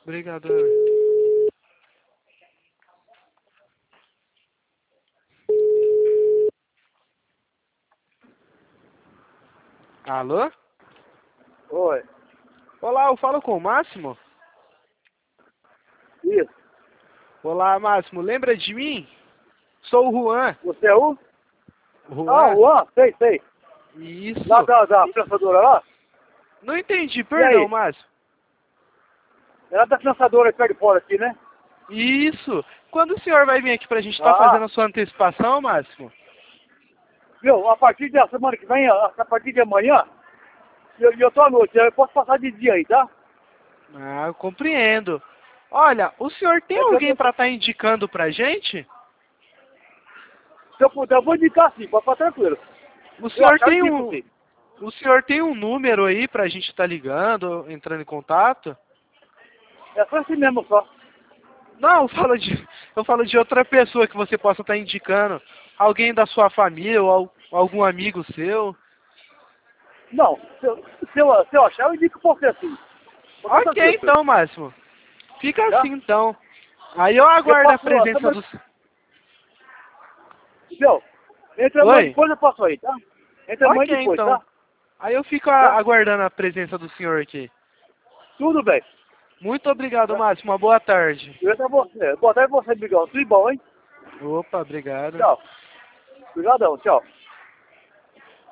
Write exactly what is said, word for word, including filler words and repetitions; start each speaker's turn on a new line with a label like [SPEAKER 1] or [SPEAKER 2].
[SPEAKER 1] Obrigado. Alô?
[SPEAKER 2] Oi.
[SPEAKER 1] Olá, eu falo com o Máximo?
[SPEAKER 2] Isso.
[SPEAKER 1] Olá, Máximo, lembra de mim? Sou o Juan.
[SPEAKER 2] Você é o?
[SPEAKER 1] Juan?
[SPEAKER 2] Ah, o Juan, sei, sei.
[SPEAKER 1] Isso.
[SPEAKER 2] Lá da, da pensadora lá?
[SPEAKER 1] Não entendi,
[SPEAKER 2] E
[SPEAKER 1] perdão,
[SPEAKER 2] aí?
[SPEAKER 1] Máximo.
[SPEAKER 2] Ela da pensadora perto de fora aqui, né?
[SPEAKER 1] Isso. Quando o senhor vai vir aqui pra gente estar
[SPEAKER 2] Ah,
[SPEAKER 1] fazendo a sua antecipação, Máximo?
[SPEAKER 2] viu, a partir da semana que vem, a, a partir de amanhã, eu, eu tô à noite, eu posso passar de dia aí, tá?
[SPEAKER 1] Ah, eu compreendo. Olha, o senhor tem
[SPEAKER 2] É que eu
[SPEAKER 1] alguém
[SPEAKER 2] tô-
[SPEAKER 1] pra estar indicando pra gente?
[SPEAKER 2] Se eu puder, eu vou indicar sim, pode ficar tranquilo.
[SPEAKER 1] O
[SPEAKER 2] Eu
[SPEAKER 1] senhor
[SPEAKER 2] achar
[SPEAKER 1] tem
[SPEAKER 2] indico
[SPEAKER 1] um,
[SPEAKER 2] sim.
[SPEAKER 1] o senhor tem um número aí pra gente estar ligando, entrando em contato?
[SPEAKER 2] É só assim mesmo só.
[SPEAKER 1] Não, eu falo de, eu falo de outra pessoa que você possa estar indicando. Alguém da sua família ou al- algum amigo seu.
[SPEAKER 2] Não, se eu, se eu, se eu achar, eu indico pra você sim. Pode ficar
[SPEAKER 1] Ok,
[SPEAKER 2] tranquilo, filho.
[SPEAKER 1] então, Máximo. Fica
[SPEAKER 2] Tá?
[SPEAKER 1] assim, então. Aí eu
[SPEAKER 2] Eu
[SPEAKER 1] aguardo a
[SPEAKER 2] passo a
[SPEAKER 1] presença
[SPEAKER 2] semana...
[SPEAKER 1] dos...
[SPEAKER 2] Viu? Entre amanhã e
[SPEAKER 1] Oi?
[SPEAKER 2] depois eu passo aí, tá? Entre amanhã
[SPEAKER 1] Ok,
[SPEAKER 2] e depois,
[SPEAKER 1] então.
[SPEAKER 2] tá?
[SPEAKER 1] Aí eu fico a-
[SPEAKER 2] Tá?
[SPEAKER 1] aguardando a presença do senhor aqui.
[SPEAKER 2] Tudo bem.
[SPEAKER 1] Muito obrigado,
[SPEAKER 2] Tá?
[SPEAKER 1] Máximo. Uma boa tarde.
[SPEAKER 2] Eu até você. Boa tarde pra você, Miguel. Tudo bom, hein?
[SPEAKER 1] Opa, obrigado.
[SPEAKER 2] Tchau. Obrigadão, tchau.